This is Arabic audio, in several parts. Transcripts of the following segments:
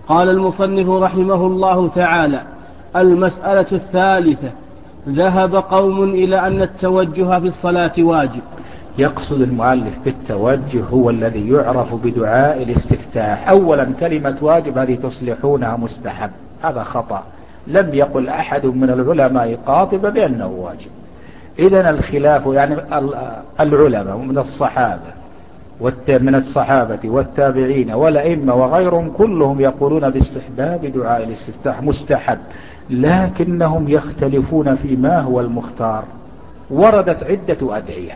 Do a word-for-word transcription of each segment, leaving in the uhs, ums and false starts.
قال المصنف رحمه الله تعالى: المسألة الثالثة: ذهب قوم إلى أن التوجه في الصلاة واجب. يقصد المؤلف بالتوجه هو الذي يعرف بدعاء الاستفتاح. أولا كلمة واجب هذه تصلحونها مستحب، هذا خطأ، لم يقل أحد من العلماء قاطبة بأنه واجب. إذن الخلاف يعني العلماء من الصحابة من الصحابة والتابعين والأئمة وغيرهم كلهم يقولون باستحباب دعاء الاستفتاح مستحب، لكنهم يختلفون فيما هو المختار. وردت عدة أدعية.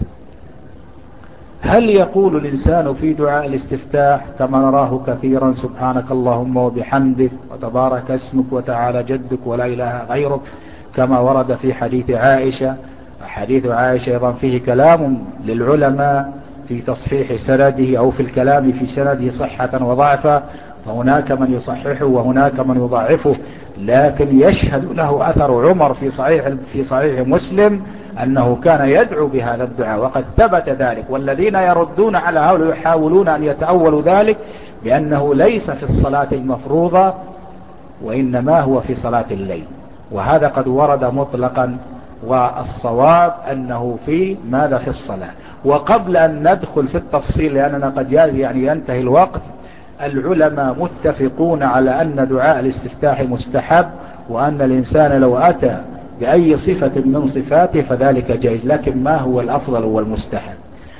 هل يقول الإنسان في دعاء الاستفتاح كما نراه كثيرا: سبحانك اللهم وبحمدك وتبارك اسمك وتعالى جدك ولا إله غيرك، كما ورد في حديث عائشة؟ حديث عائشة أيضا فيه كلام للعلماء في تصحيح سنده أو في الكلام في سنده صحة وضعفا، فهناك من يصححه وهناك من يضعفه، لكن يشهد له أثر عمر في صحيح في صحيح مسلم أنه كان يدعو بهذا الدعاء، وقد ثبت ذلك. والذين يردون على هؤلاء يحاولون أن يتأولوا ذلك بأنه ليس في الصلاة المفروضة وإنما هو في صلاة الليل، وهذا قد ورد مطلقا، والصواب أنه في ماذا في الصلاة. وقبل أن ندخل في التفصيل لأننا قد يعني ينتهي الوقت، العلماء متفقون على أن دعاء الاستفتاح مستحب، وأن الإنسان لو أتى بأي صفة من صفاته فذلك جائز، لكن ما هو الأفضل والمستحب؟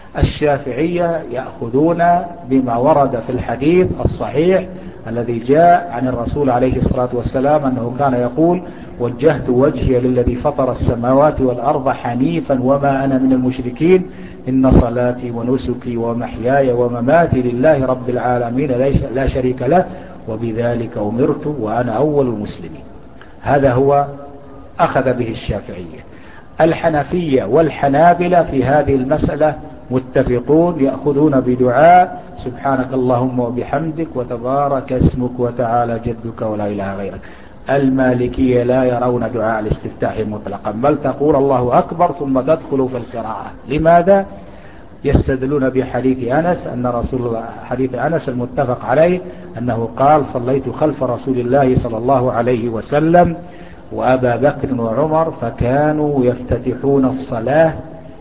الشافعية يأخذون بما ورد في الحديث الصحيح الذي جاء عن الرسول عليه الصلاة والسلام أنه كان يقول: وجهت وجهي للذي فطر السماوات والأرض حنيفا وما أنا من المشركين، إن صلاتي ونسكي ومحياي ومماتي لله رب العالمين لا شريك له، وبذلك أمرت وأنا أول المسلمين. هذا هو أخذ به الشافعية. الحنفية والحنابلة في هذه المسألة متفقون، يأخذون بدعاء سبحانك اللهم وبحمدك وتبارك اسمك وتعالى جدك ولا إله غيرك. المالكية لا يرون دعاء الاستفتاح مطلقا، بل تقول الله أكبر ثم تدخل في القراءة. لماذا؟ يستدلون بحديث أنس أن رسول الله حديث أنس المتفق عليه أنه قال: صليت خلف رسول الله صلى الله عليه وسلم وأبا بكر وعمر فكانوا يفتتحون الصلاة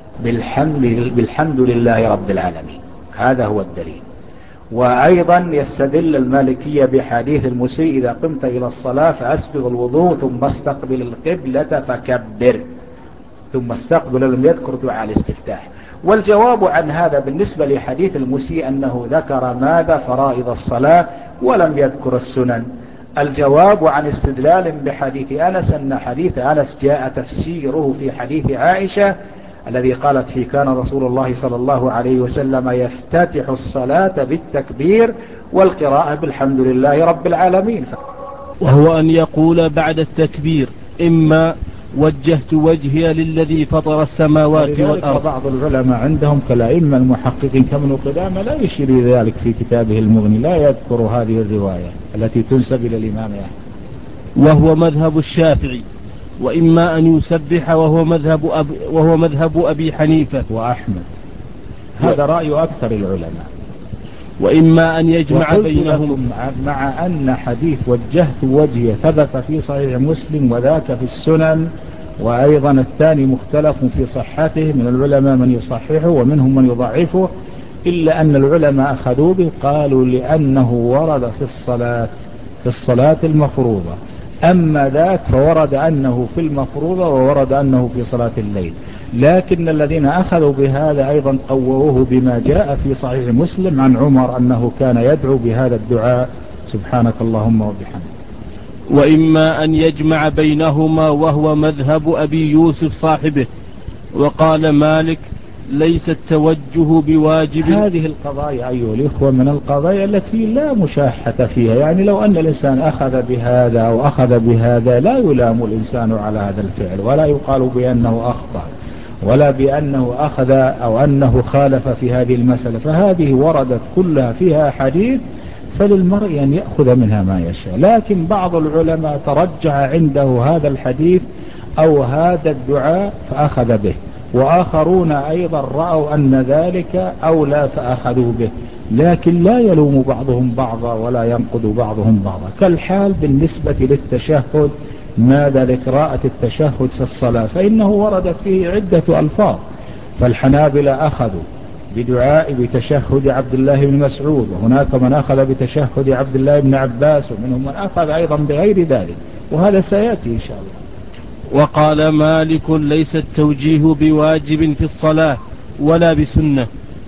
بالحمد, بالحمد لله رب العالمين. هذا هو الدليل. وأيضا يستدل المالكية بحديث المسيء: إذا قمت إلى الصلاة فأسبغ الوضوء ثم استقبل القبلة فكبر، ثم استقبل، لم يذكر دعاء الاستفتاح. والجواب عن هذا بالنسبة لحديث المسيء أنه ذكر ماذا؟ فرائض الصلاة ولم يذكر السنن. الجواب عن استدلال بحديث أنس أن حديث أنس جاء تفسيره في حديث عائشة الذي قالت فيه: كان رسول الله صلى الله عليه وسلم يفتتح الصلاة بالتكبير والقراءة بالحمد لله رب العالمين. وهو أن يقول بعد التكبير: إما وجهت وجهي للذي فطر السماوات والأرض. بعض العلماء عندهم كالأئمة المحققين كابن قدامة لا يشير إلى ذلك في كتابه المغني، لا يذكر هذه الرواية التي تنسب إلى الإمام أحمد، وهو مذهب الشافعي. وإما أن يسبح وهو مذهب أب وهو مذهب أبي حنيفة وأحمد، هذا رأي أكثر العلماء. وإما أن يجمع بينهم، مع أن حديث وجهت وجهي ثبت في صحيح مسلم وذاك في السنن، وأيضا الثاني مختلف في صحته، من العلماء من يصححه ومنهم من يضعفه، إلا أن العلماء أخذوا به قالوا لأنه ورد في الصلاة في الصلاة المفروضة. أما ذاك فورد أنه في المفروضة وورد أنه في صلاة الليل. لكن الذين أخذوا بهذا أيضا قووه بما جاء في صحيح مسلم عن عمر أنه كان يدعو بهذا الدعاء: سبحانك اللهم وبحمدك. وإما أن يجمع بينهما وهو مذهب أبي يوسف صاحبه. وقال مالك: ليس التوجه بواجب. هذه القضايا أيها الإخوة من القضايا التي لا مشاحة فيها، يعني لو أن الإنسان أخذ بهذا أو أخذ بهذا لا يلام الإنسان على هذا الفعل، ولا يقال بأنه أخطأ، ولا بأنه أخذ أو أنه خالف في هذه المسألة، فهذه وردت كلها فيها حديث، فللمرء أن يأخذ منها ما يشاء. لكن بعض العلماء ترجح عنده هذا الحديث أو هذا الدعاء فأخذ به، وآخرون أيضا رأوا أن ذلك أولى فأخذوا به، لكن لا يلوم بعضهم بعضا ولا ينقد بعضهم بعضا. كالحال بالنسبة للتشهد، ماذا لقراءة التشهد في الصلاة؟ فإنه وردت فيه عدة ألفاظ، فالحنابلة أخذوا بدعاء بتشهد عبد الله بن مسعود، وهناك من أخذ بتشهد عبد الله بن عباس، ومنهم من أخذ أيضا بغير ذلك، وهذا سيأتي إن شاء الله. وقال مالك: ليس التوجيه بواجب في الصلاة ولا بسنة،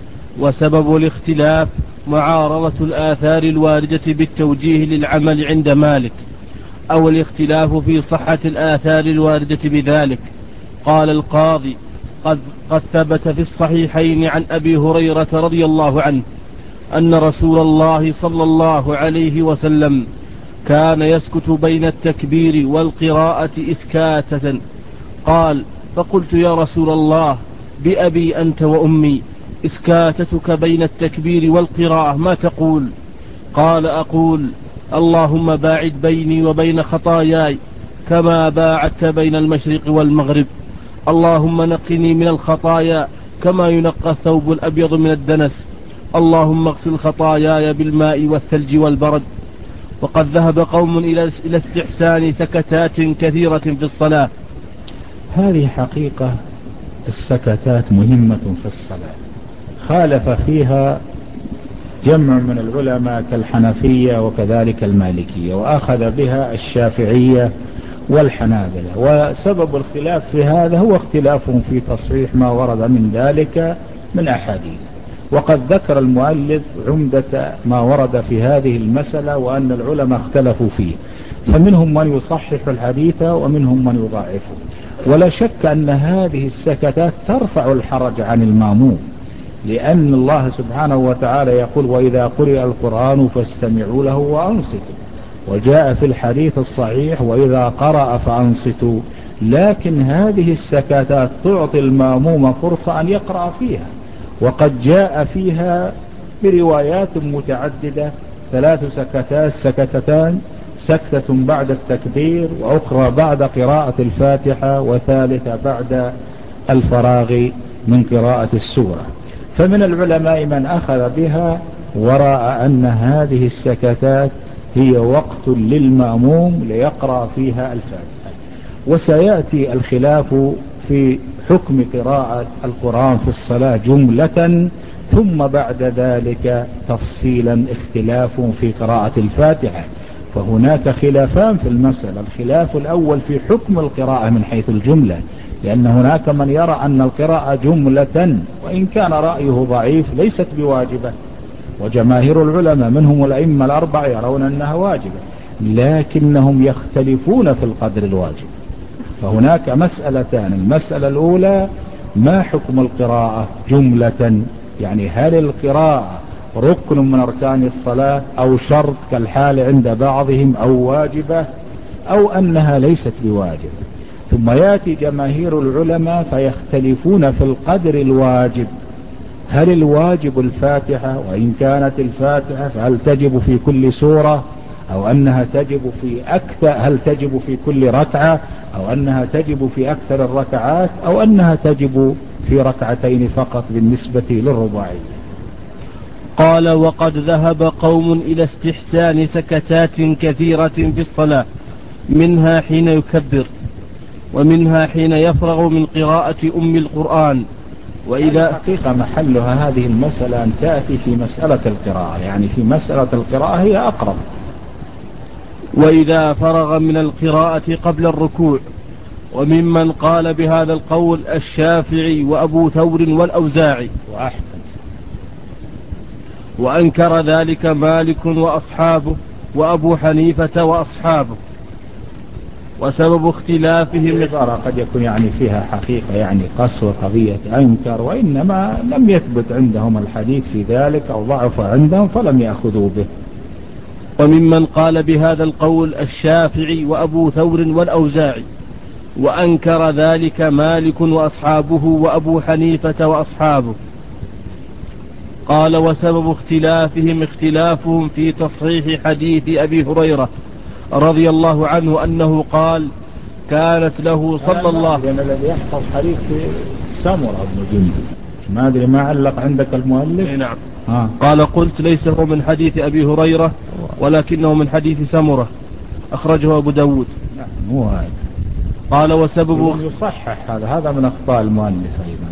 وسبب الاختلاف معارضة الآثار الواردة بالتوجيه للعمل عند مالك، أو الاختلاف في صحة الآثار الواردة بذلك. قال القاضي: قد, قد ثبت في الصحيحين عن أبي هريرة رضي الله عنه أن رسول الله صلى الله عليه وسلم كان يسكت بين التكبير والقراءة إسكاتة. قال: فقلت: يا رسول الله، بأبي أنت وأمي، إسكاتتك بين التكبير والقراءة ما تقول؟ قال: أقول: اللهم باعد بيني وبين خطاياي كما باعدت بين المشرق والمغرب، اللهم نقني من الخطايا كما ينقى الثوب الأبيض من الدنس، اللهم اغسل خطاياي بالماء والثلج والبرد. وقد ذهب قوم إلى استحسان سكتات كثيرة في الصلاة. هذه حقيقة، السكتات مهمة في الصلاة، خالف فيها جمع من العلماء كالحنفية وكذلك المالكية، وأخذ بها الشافعية والحنابلة. وسبب الخلاف في هذا هو اختلاف في تصحيح ما ورد من ذلك من أحاديث. وقد ذكر المؤلف عمدة ما ورد في هذه المسألة، وأن العلماء اختلفوا فيه، فمنهم من يصحح الحديث ومنهم من يضاعفه. ولا شك أن هذه السكتات ترفع الحرج عن الماموم، لأن الله سبحانه وتعالى يقول: وإذا قرئ القرآن فاستمعوا له وأنصتوا. وجاء في الحديث الصحيح: وإذا قرأ فأنصتوا. لكن هذه السكتات تعطي الماموم فرصة أن يقرأ فيها، وقد جاء فيها بروايات متعددة ثلاث سكتات سكتتان: سكتة بعد التكبير، وأخرى بعد قراءة الفاتحة، وثالثة بعد الفراغ من قراءة السورة. فمن العلماء من أخذ بها ورأى أن هذه السكتات هي وقت للمأموم ليقرأ فيها الفاتحة. وسيأتي الخلاف في حكم قراءة القرآن في الصلاة جملة، ثم بعد ذلك تفصيلا اختلاف في قراءة الفاتحة. فهناك خلافان في المسألة: الخلاف الأول في حكم القراءة من حيث الجملة، لأن هناك من يرى أن القراءة جملة، وإن كان رأيه ضعيف، ليست بواجبة، وجماهير العلماء منهم الأئمة الأربعة يرون أنها واجبة، لكنهم يختلفون في القدر الواجب. فهناك مسألتان: المسألة الأولى ما حكم القراءة جملة، يعني هل القراءة ركن من أركان الصلاة أو شرط كالحال عند بعضهم، أو واجبة، أو أنها ليست بواجبة. ثم يأتي جماهير العلماء فيختلفون في القدر الواجب: هل الواجب الفاتحة؟ وإن كانت الفاتحة فهل تجب في كل سورة، أو أنها تجب في أكثر، هل تجب في كل ركعة، أو أنها تجب في أكثر الركعات، أو أنها تجب في ركعتين فقط بالنسبة للرباعية. قال: وقد ذهب قوم إلى استحسان سكتات كثيرة في الصلاة، منها حين يكبر، ومنها حين يفرغ من قراءة أم القرآن. وإذا حقيقة محلها هذه المسألة أن تأتي في مسألة القراءة، يعني في مسألة القراءة هي أقرب. وإذا فرغ من القراءة قبل الركوع. وممن قال بهذا القول الشافعي وأبو ثور والأوزاعي وأحمد، وأنكر ذلك مالك وأصحابه وأبو حنيفة وأصحابه. وسبب اختلافهم العبارة قد يكون يعني فيها حقيقة، يعني قسوة قضية أنكر، وإنما لم يثبت عندهم الحديث في ذلك، أو ضعف عندهم فلم يأخذوا به. وممن قال بهذا القول الشافعي وأبو ثور والأوزاعي، وأنكر ذلك مالك وأصحابه وأبو حنيفة وأصحابه. قال: وسبب اختلافهم اختلافهم في تصحيح حديث أبي هريرة رضي الله عنه أنه قال: كانت له صلى الله. لأن الذي يحفظ حديث سمرة بن جندب، ما أدري ما علق عندك المؤلف. نعم. آه. قال قلت ليس هو من حديث أبي هريرة ولكنه من حديث سمرة أخرجه أبو داود. نعم هو هذا. قال وسبب يصحح هذا هذا من أخطاء المؤلف أيضا.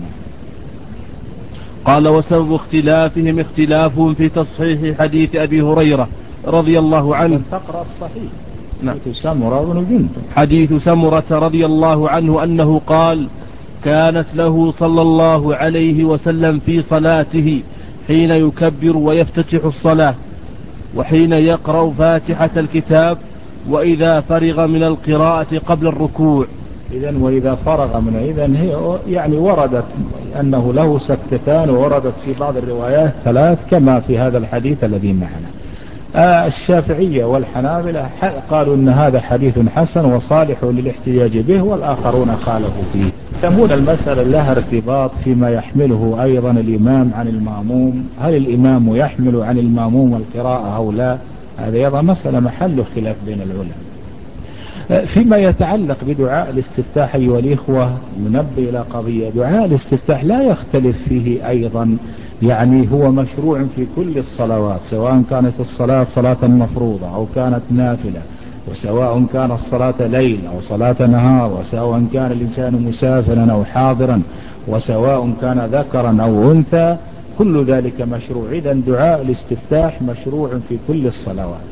قال وسبب اختلافهم اختلاف في تصحيح حديث أبي هريرة رضي الله عنه. تقرأ الصحيح. نعم. حديث سمرة بن جندب، حديث سمرة رضي الله عنه أنه قال كانت له صلى الله عليه وسلم في صلاته حين يكبر ويفتتح الصلاة وحين يقرأ فاتحة الكتاب وإذا فرغ من القراءة قبل الركوع. إذن وإذا فرغ من إذن هي يعني وردت أنه له سكتتان، ووردت في بعض الروايات ثلاث كما في هذا الحديث الذي معنا. آه الشافعية والحنابلة قالوا أن هذا حديث حسن وصالح للاحتجاج به، والآخرون خالفوا فيه. يسمون المسألة لها ارتباط فيما يحمله أيضا الإمام عن المأموم، هل الإمام يحمل عن المأموم القراءة أو لا؟ هذا أيضا مسألة محل خلاف بين العلماء. فيما يتعلق بدعاء الاستفتاح أيها الإخوة ينبه إلى قضية، دعاء الاستفتاح لا يختلف فيه أيضا، يعني هو مشروع في كل الصلوات، سواء كانت الصلاة صلاة مفروضة أو كانت نافلة، وسواء كانت صلاة ليل أو صلاة نهار، وسواء كان الإنسان مسافرا أو حاضرا، وسواء كان ذكرا أو أنثى، كل ذلك مشروع. إذن دعاء الاستفتاح مشروع في كل الصلوات.